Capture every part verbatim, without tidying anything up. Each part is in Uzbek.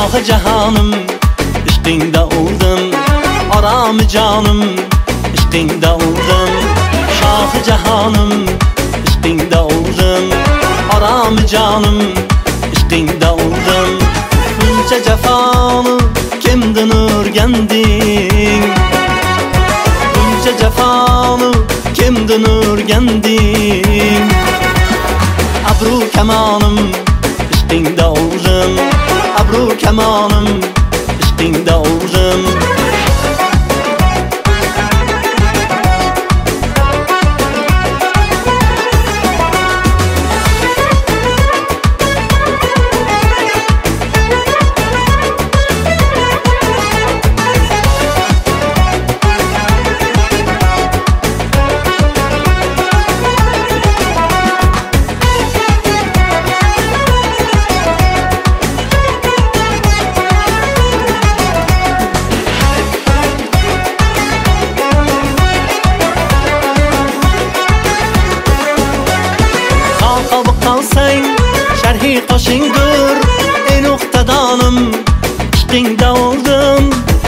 Şahı cahanım, üstünde oldum. Aram canım, üstünde oldum. Şahı cahanım, üstünde oldum. Aram canım, üstünde oldum. Bunca cefanı kimden örgendin? Bunca cefanı kimden örgendin? Abru kemanım, üstünde oldum. Abru kemanım, üstünde oldum. Şerhi kaşındır en uktadanım, üstünde oldum.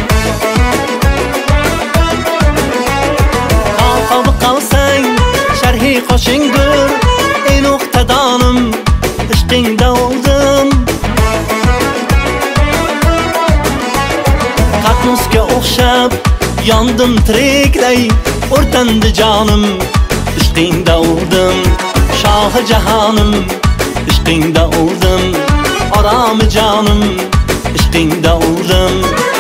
Kalkıp kalsan şerhi kaşındır en uktadanım, üstünde oldum. Katmuska okşap yandım trikley, ortandı canım, üstünde oldum. Şahı cahanım, üstünde oldum. Aram canım, üstünde oldum.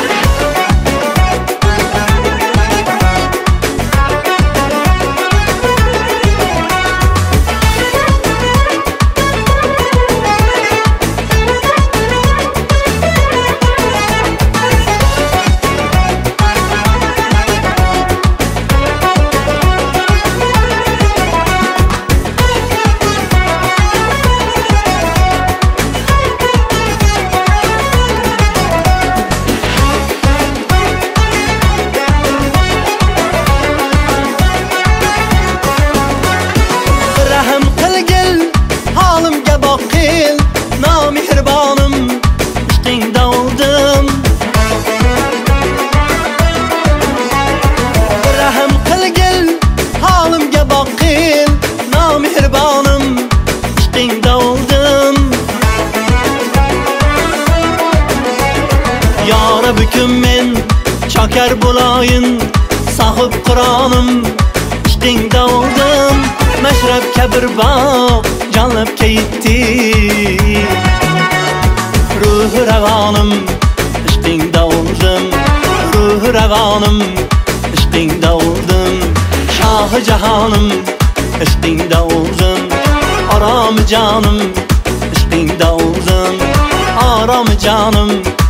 Namihribanım, üstünde oldum. Rahm qilgil, halimga boqil. Namihribanım, üstünde oldum. Ya Rabbi kim men çakar bulayın, sahib Qur'anım, üstünde oldum. Meşrep kebir bağ, canlıp keyitti. Ruhu revanım, üstünde oldum. Ruhu revanım, üstünde oldum. Şahı cahanım, üstünde oldum. Aram canım, üstünde oldum. Aram canım,